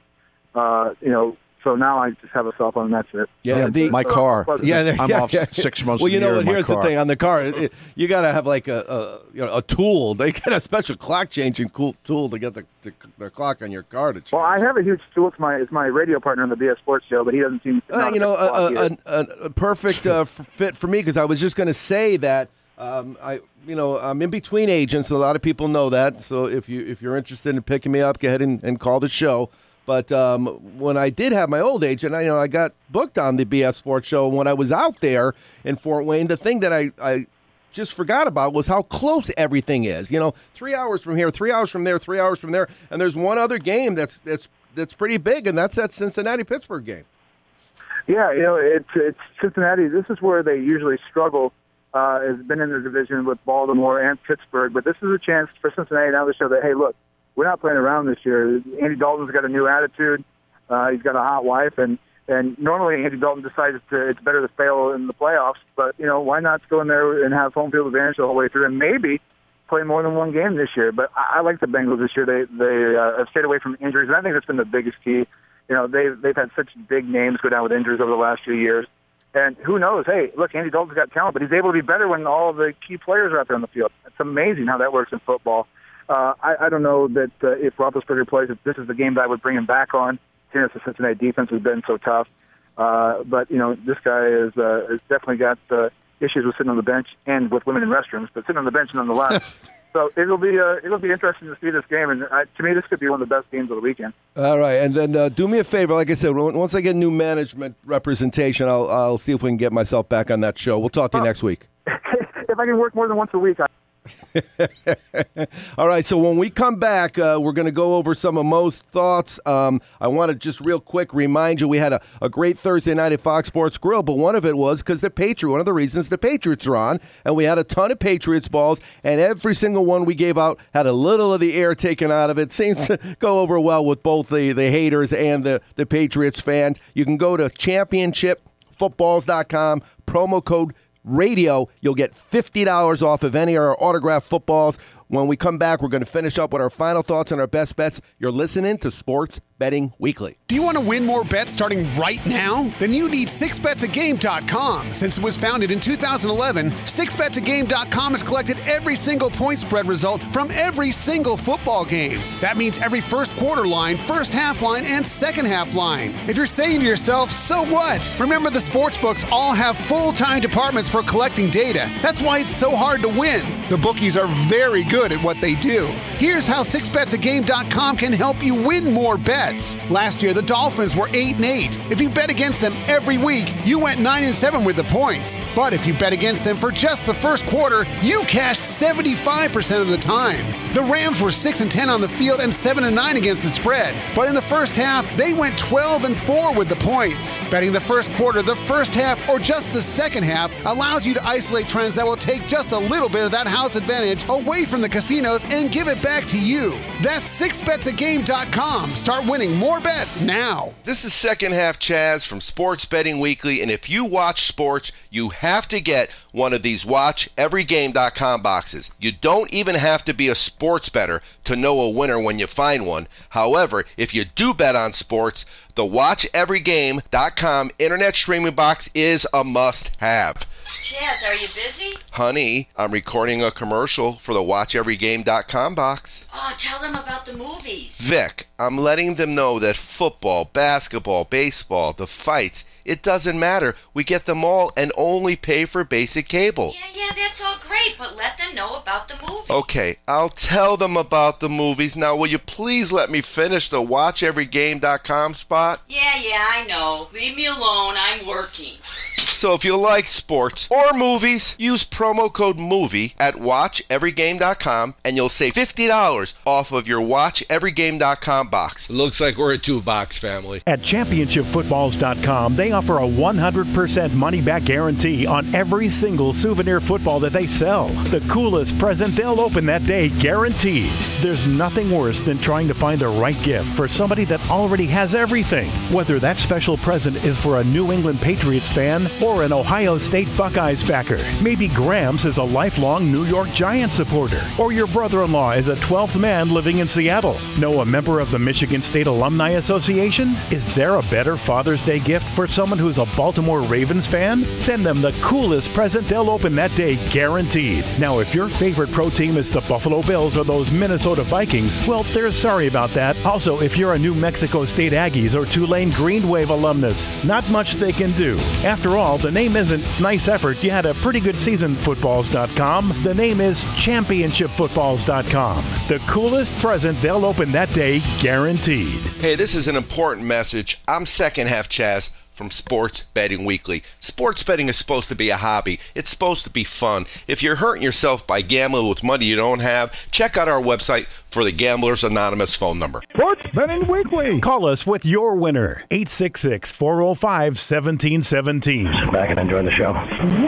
So now I just have a cell phone, and that's it. Yeah, my car. I'm off 6 months. Well, of the year here's the thing on the car. You got to have like a tool. They get a special clock changing tool to get the clock on your car to change. Well, I have a huge tool. It's my radio partner on the BS Sports Show, but he doesn't seem to a perfect fit for me, because I was just going to say that I'm in between agents. A lot of people know that. So if you're interested in picking me up, go ahead and call the show. But when I did have my old agent, I got booked on the BS Sports Show. When I was out there in Fort Wayne, the thing that I just forgot about was how close everything is. 3 hours from here, 3 hours from there, 3 hours from there, and there's one other game that's pretty big, and that's that Cincinnati-Pittsburgh game. Yeah, it's Cincinnati. This is where they usually struggle. Has been in the division with Baltimore and Pittsburgh, but this is a chance for Cincinnati now to show that, hey, look, we're not playing around this year. Andy Dalton's got a new attitude. He's got a hot wife, and normally Andy Dalton decides it's better to fail in the playoffs. But why not go in there and have home field advantage the whole way through, and maybe play more than one game this year? But I like the Bengals this year. They have stayed away from injuries, and I think that's been the biggest key. They've had such big names go down with injuries over the last few years. And who knows? Hey, look, Andy Dalton's got talent, but he's able to be better when all the key players are out there on the field. It's amazing how that works in football. I don't know that if Roethlisberger plays, if this is the game that I would bring him back on, seeing as the Cincinnati defense has been so tough. But this guy has definitely got issues with sitting on the bench and with women in restrooms, but sitting on the bench nonetheless. So it'll be interesting to see this game, and to me, this could be one of the best games of the weekend. All right, and then do me a favor. Like I said, once I get new management representation, I'll see if we can get myself back on that show. We'll talk to you next week. If I can work more than once a week. All right, so when we come back, we're going to go over some of Mo's thoughts. I want to just real quick remind you, we had a great Thursday night at Fox Sports Grill, but one of it was because one of the reasons the Patriots are on, and we had a ton of Patriots balls, and every single one we gave out had a little of the air taken out of it. Seems to go over well with both the haters and the Patriots fans. You can go to championshipfootballs.com, promo code radio. You'll get $50 off of any of our autographed footballs. When we come back, we're going to finish up with our final thoughts and our best bets. You're listening to Sports Betting Weekly. Do you want to win more bets starting right now? Then you need 6betsagame.com. Since it was founded in 2011, 6betsagame.com has collected every single point spread result from every single football game. That means every first quarter line, first half line, and second half line. If you're saying to yourself, so what? Remember, the sportsbooks all have full-time departments for collecting data. That's why it's so hard to win. The bookies are very good good at what they do. Here's how 6betsagame.com can help you win more bets. Last year, the Dolphins were 8-8. If you bet against them every week, you went 9-7 with the points. But if you bet against them for just the first quarter, you cashed 75% of the time. The Rams were 6-10 on the field and 7-9 against the spread. But in the first half, they went 12-4 with the points. Betting the first quarter, the first half, or just the second half allows you to isolate trends that will take just a little bit of that house advantage away from the casinos and give it back to you. That's 6betsagame.com. Start winning more bets now. This is Second Half Chaz from Sports Betting Weekly, and if you watch sports, you have to get one of these WatchEveryGame.com boxes. You don't even have to be a sports bettor to know a winner when you find one. However, if you do bet on sports, the WatchEveryGame.com internet streaming box is a must-have. Chaz, are you busy? Honey, I'm recording a commercial for the WatchEveryGame.com box. Oh, tell them about the movies. Vic, I'm letting them know that football, basketball, baseball, the fights, it doesn't matter. We get them all and only pay for basic cable. Yeah, that's all great, but let them know about the movies. Okay, I'll tell them about the movies. Now, will you please let me finish the WatchEveryGame.com spot? Yeah, I know. Leave me alone. I'm working. So if you like sports or movies, use promo code MOVIE at WatchEveryGame.com and you'll save $50 off of your WatchEveryGame.com box. It looks like we're a two-box family. At ChampionshipFootballs.com, they offer a 100% money-back guarantee on every single souvenir football that they sell. The coolest present they'll open that day, guaranteed. There's nothing worse than trying to find the right gift for somebody that already has everything. Whether that special present is for a New England Patriots fan or an Ohio State Buckeyes backer. Maybe Gramps is a lifelong New York Giants supporter. Or your brother-in-law is a 12th man living in Seattle. Know a member of the Michigan State Alumni Association? Is there a better Father's Day gift for someone who's a Baltimore Ravens fan? Send them the coolest present they'll open that day, guaranteed. Now, if your favorite pro team is the Buffalo Bills or those Minnesota Vikings, well, they're sorry about that. Also, if you're a New Mexico State Aggies or Tulane Green Wave alumnus, not much they can do. After all, the name isn't nice effort. You had a pretty good season, footballs.com. The name is championshipfootballs.com. The coolest present they'll open that day, guaranteed. Hey, this is an important message. I'm Second Half Chaz from Sports Betting Weekly. Sports betting is supposed to be a hobby. It's supposed to be fun. If you're hurting yourself by gambling with money you don't have, check out our website for the Gamblers Anonymous phone number. Sports Betting Weekly. Call us with your winner. 866-405-1717. Back and enjoy the show.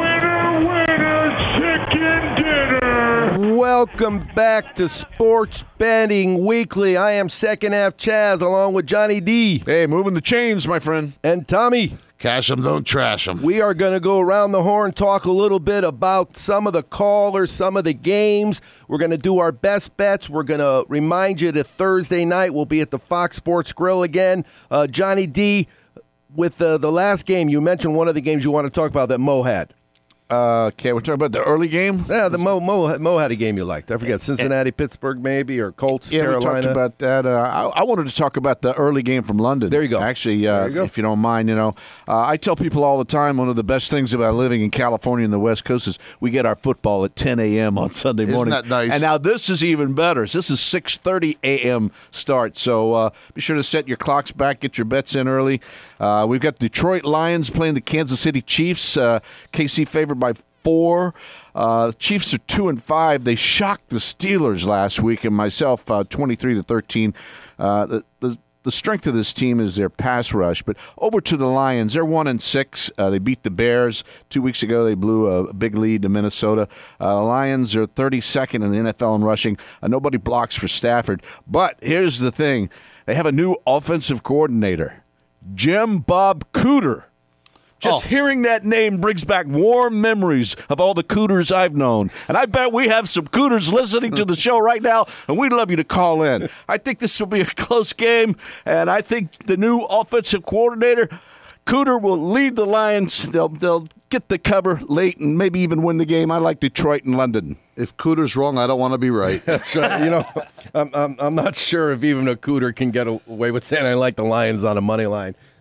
Chicken dinner. Welcome back to Sports Betting Weekly. I am Second Half Chaz along with Johnny D. Hey, moving the chains, my friend. And Tommy. Cash them, don't trash them. We are going to go around the horn, talk a little bit about some of the callers, some of the games. We're going to do our best bets. We're going to remind you that Thursday night we'll be at the Fox Sports Grill again. Johnny D, with the last game, you mentioned one of the games you want to talk about that Mo had. Okay, we're talking about the early game? Yeah, the Mo had a game you liked. I forget, Cincinnati, Pittsburgh maybe, or Colts, Carolina. Yeah, we talked about that. I wanted to talk about the early game from London. There you go. Actually, if you don't mind, I tell people all the time one of the best things about living in California and the West Coast is we get our football at 10 a.m. on Sunday mornings. Isn't that nice? And now this is even better. This is 6:30 a.m. start, so be sure to set your clocks back, get your bets in early. We've got the Detroit Lions playing the Kansas City Chiefs. KC favored by 4. Chiefs are 2-5. They shocked the Steelers last week, and myself 23-13. The strength of this team is their pass rush. But over to the Lions, they're 1-6. They beat the Bears 2 weeks ago. They blew a big lead to Minnesota. The Lions are 32nd in the NFL in rushing. Nobody blocks for Stafford. But here's the thing: they have a new offensive coordinator, Jim Bob Cooter. Just hearing that name brings back warm memories of all the Cooters I've known. And I bet we have some Cooters listening to the show right now, and we'd love you to call in. I think this will be a close game, and I think the new offensive coordinator, Cooter, will lead the Lions. They'll get the cover late and maybe even win the game. I like Detroit and London. If Cooter's wrong, I don't want to be right. That's right. I'm not sure if even a Cooter can get away with saying I like the Lions on a money line.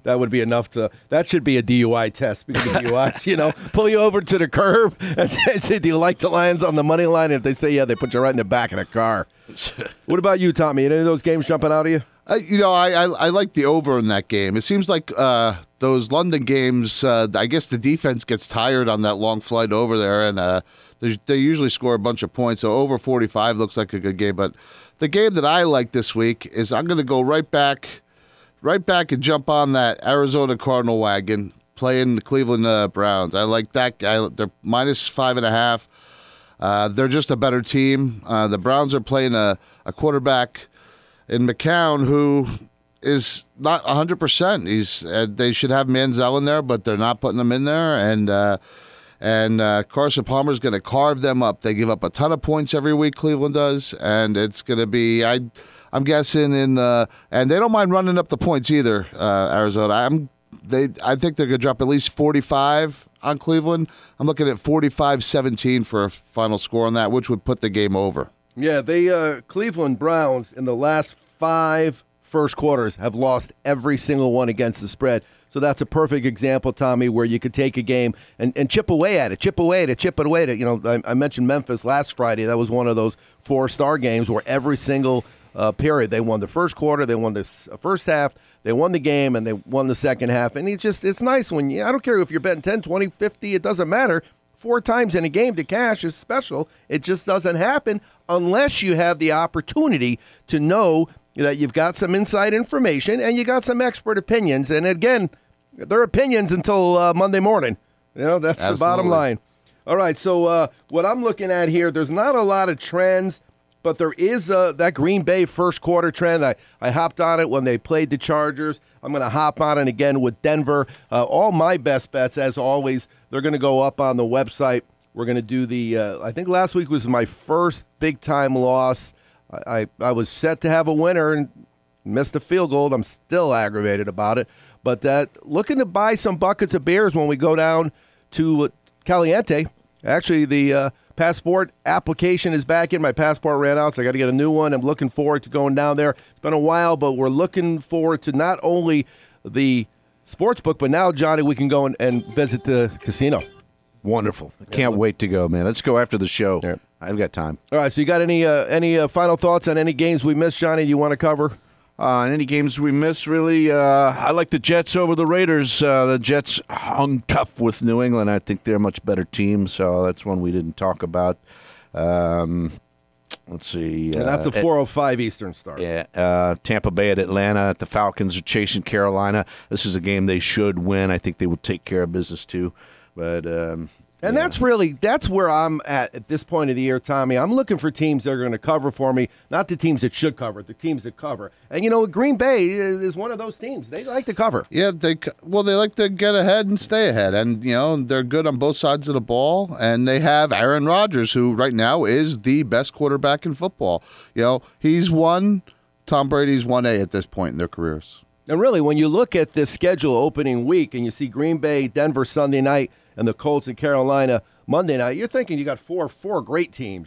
that would be enough that should be a DUI test. Speaking of DUIs, pull you over to the curb and say, do you like the Lions on the money line? If they say yeah, they put you right in the back of the car. What about you, Tommy? Any of those games jumping out of you? I like the over in that game. It seems like those London games, I guess the defense gets tired on that long flight over there, and they usually score a bunch of points. So over 45 looks like a good game. But the game that I like this week is I'm going to go right back and jump on that Arizona Cardinal wagon, playing the Cleveland Browns. I like that. They're minus 5.5. They're just a better team. The Browns are playing a quarterback in McCown who is not 100%. They should have Manziel in there, but they're not putting him in there. And Carson Palmer's going to carve them up. They give up a ton of points every week, Cleveland does, and it's going to be I'm guessing and they don't mind running up the points either. Arizona, I think they're going to drop at least 45 on Cleveland. I'm looking at 45-17 for a final score on that, which would put the game over. Yeah, they Cleveland Browns in the last 5 first quarters have lost every single one against the spread. So that's a perfect example, Tommy, where you could take a game and chip away at it. I mentioned Memphis last Friday. That was one of those 4-star games where every single period they won the first quarter, they won the first half, they won the game, and they won the second half. And it's nice when I don't care if you're betting 10, 20, 50, it doesn't matter. 4 times in a game to cash is special. It just doesn't happen unless you have the opportunity to know that you've got some inside information and you got some expert opinions. And again, they're opinions until Monday morning. That's Absolutely. The bottom line. All right, so what I'm looking at here, there's not a lot of trends, but there is that Green Bay first quarter trend. I hopped on it when they played the Chargers. I'm going to hop on it again with Denver. All my best bets, as always, they're going to go up on the website. We're going to do I think last week was my first big-time loss. I was set to have a winner and missed a field goal. I'm still aggravated about it. But looking to buy some buckets of beers when we go down to Caliente. Actually, the passport application is back in. My passport ran out, so I got to get a new one. I'm looking forward to going down there. It's been a while, but we're looking forward to not only the sports book, but now, Johnny, we can go and visit the casino. Wonderful. Can't wait to go, man. Let's go after the show. Yeah. I've got time. All right, so you got any final thoughts on any games we missed, Johnny, you want to cover? Any games we missed, really? I like the Jets over the Raiders. The Jets hung tough with New England. I think they're a much better team, so that's one we didn't talk about. Let's see. And that's a 4:05 Eastern start. Yeah. Tampa Bay at Atlanta. The Falcons are chasing Carolina. This is a game they should win. I think they will take care of business, too. But and that's where I'm at this point of the year, Tommy. I'm looking for teams that are going to cover for me, not the teams that should cover, the teams that cover. And, Green Bay is one of those teams. They like to cover. Yeah, they like to get ahead and stay ahead. And, they're good on both sides of the ball. And they have Aaron Rodgers, who right now is the best quarterback in football. He's won. Tom Brady's 1A at this point in their careers. And really, when you look at this schedule opening week and you see Green Bay, Denver Sunday night, and the Colts in Carolina Monday night, you're thinking you got four great teams,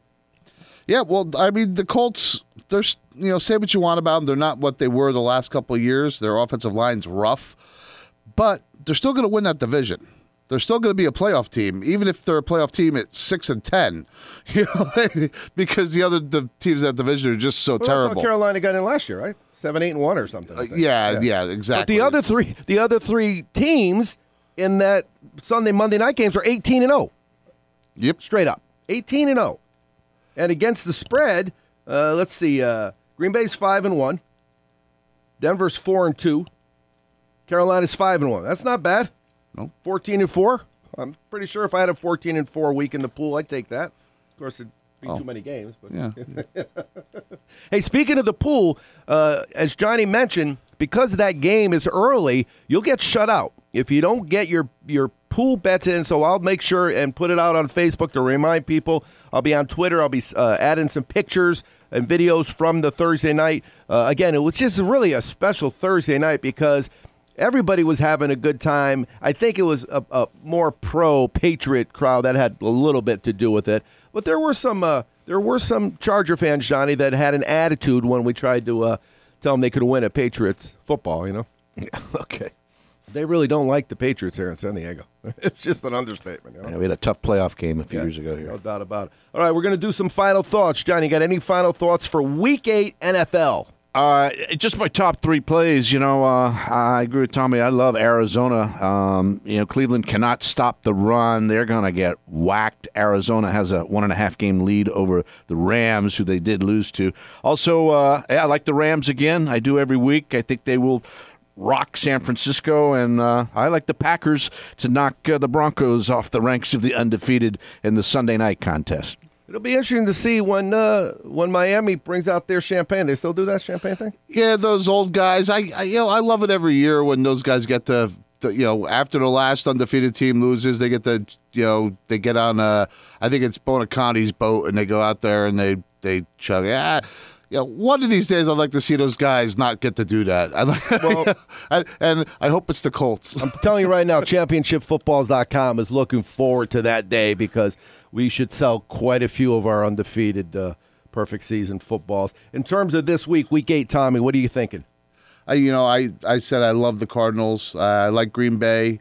Yeah, well, I mean, the Colts, say what you want about them. They're not what they were the last couple of years. Their offensive line's rough. But they're still going to win that division. They're still going to be a playoff team, even if they're a playoff team at 6-10. Because the teams in that division are just so terrible. That's how Carolina got in last year, right? 7-8-1 or something. Yeah, exactly. But the other three teams in that Sunday, Monday night games are 18-0. Yep. Straight up. 18-0. And against the spread, let's see, Green Bay's 5-1. Denver's 4-2. Carolina's 5-1. That's not bad. No. 14-4. I'm pretty sure if I had a 14-4 week in the pool, I'd take that. Of course, it'd be too many games. But yeah. Hey, speaking of the pool, as Johnny mentioned, because that game is early, you'll get shut out if you don't get your pool bets in. So I'll make sure and put it out on Facebook to remind people. I'll be on Twitter. I'll be adding some pictures and videos from the Thursday night. Again, it was just really a special Thursday night because everybody was having a good time. I think it was a more pro-Patriot crowd that had a little bit to do with it. But there were some Charger fans, Johnny, that had an attitude when we tried to tell them they could win at Patriots football, Okay. They really don't like the Patriots here in San Diego. It's just an understatement. You know? Yeah, we had a tough playoff game a few years ago here. No doubt about it. All right, we're going to do some final thoughts. Johnny, got any final thoughts for Week 8 NFL? Just my top 3 plays. You know, I agree with Tommy. I love Arizona. Cleveland cannot stop the run. They're going to get whacked. Arizona has a 1.5 game lead over the Rams, who they did lose to. Also, I like the Rams again. I do every week. I think they will rock San Francisco, and I like the Packers to knock the Broncos off the ranks of the undefeated in the Sunday night contest. It'll be interesting to see when Miami brings out their champagne. They still do that champagne thing? Yeah, those old guys. I love it every year when those guys get to after the last undefeated team loses, they get they get on I think it's Bonaconti's boat, and they go out there and they chug. One of these days I'd like to see those guys not get to do that. And I hope it's the Colts. I'm telling you right now, championshipfootballs.com is looking forward to that day because we should sell quite a few of our undefeated perfect season footballs. In terms of this week, Week 8, Tommy, what are you thinking? I said I love the Cardinals. I like Green Bay.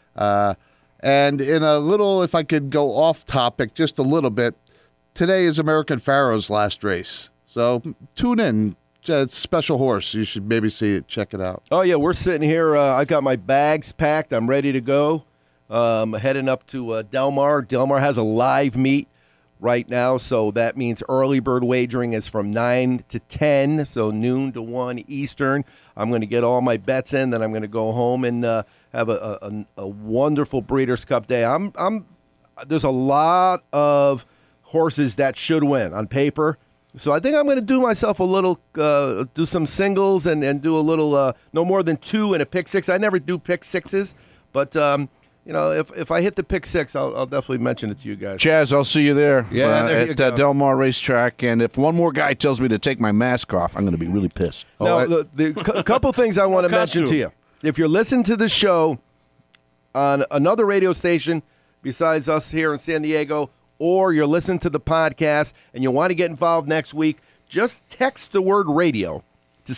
And in a little, if I could go off topic just a little bit, today is American Pharaoh's last race. So tune in. It's a special horse. You should maybe see it. Check it out. Oh, yeah, we're sitting here. I got my bags packed. I'm ready to go. Heading up to Del Mar. Del Mar has a live meet right now, so that means early bird wagering is from 9 to 10, so noon to 1 Eastern. I'm going to get all my bets in, then I'm going to go home and have a wonderful Breeders' Cup day. There's a lot of horses that should win on paper. So I think I'm going to do myself a little, do some singles and do a little, no more than 2 and a pick 6. I never do pick 6s, but if I hit the pick 6, I'll definitely mention it to you guys. Chaz, I'll see you there. Yeah, there you go. At Del Mar Racetrack. And if one more guy tells me to take my mask off, I'm going to be really pissed. Now, a couple things I want to mention to you. If you're listening to the show on another radio station besides us here in San Diego, or you're listening to the podcast and you want to get involved next week, just text the word radio to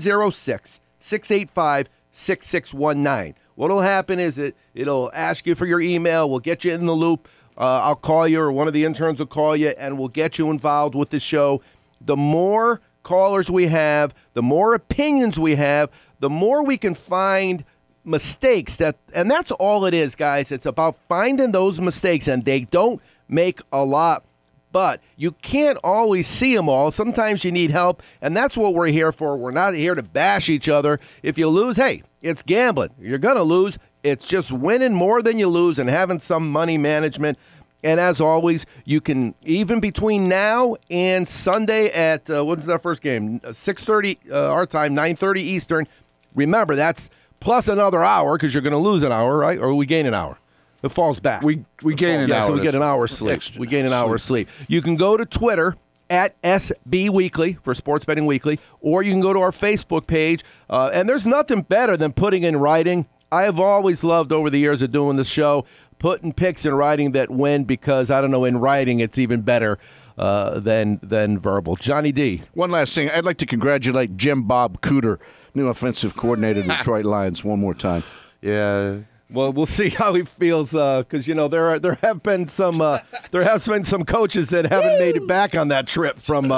706-685-6619. What'll happen is it'll ask you for your email. We'll get you in the loop. I'll call you, or one of the interns will call you, and we'll get you involved with the show. The more callers we have, the more opinions we have, the more we can find mistakes. And that's all it is, guys. It's about finding those mistakes, and they don't make a lot, but you can't always see them all. Sometimes you need help, and that's what we're here for. We're not here to bash each other. If you lose, hey, it's gambling. You're going to lose. It's just winning more than you lose and having some money management. And as always, you can, even between now and Sunday at, when's our first game? 6:30 our time, 9:30 Eastern. Remember, that's plus another hour because you're going to lose an hour, right? Or we gain an hour. It falls back. We gain an hour. So we get an hour's sleep. We gain an hour's sleep. You can go to Twitter at SB Weekly for Sports Betting Weekly, or you can go to our Facebook page. And there's nothing better than putting in writing. I have always loved over the years of doing this show, putting picks in writing that win because, I don't know, in writing it's even better than verbal. Johnny D. One last thing. I'd like to congratulate Jim Bob Cooter, new offensive coordinator of the Detroit Lions, one more time. Yeah. Well, we'll see how he feels because there have been some coaches that haven't made it back on that trip from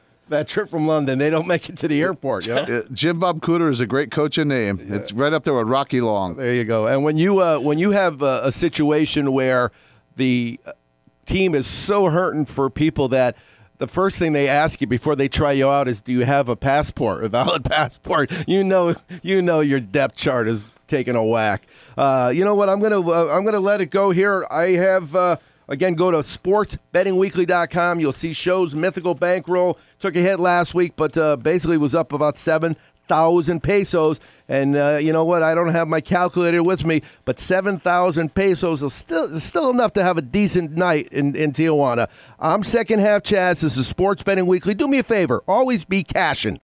London. They don't make it to the airport. You know? Jim Bob Cooter is a great coach in name. Yeah. It's right up there with Rocky Long. There you go. And when you have a situation where the team is so hurting for people that the first thing they ask you before they try you out is, do you have a passport, a valid passport? You know your depth chart is taking a whack. You know what? I'm gonna let it go here. I have again, go to sportsbettingweekly.com. You'll see shows. Mythical Bankroll took a hit last week, but basically was up about 7,000 pesos. And you know what? I don't have my calculator with me, but 7,000 pesos is still enough to have a decent night in Tijuana. I'm Second Half Chaz. This is Sports Betting Weekly. Do me a favor. Always be cashing.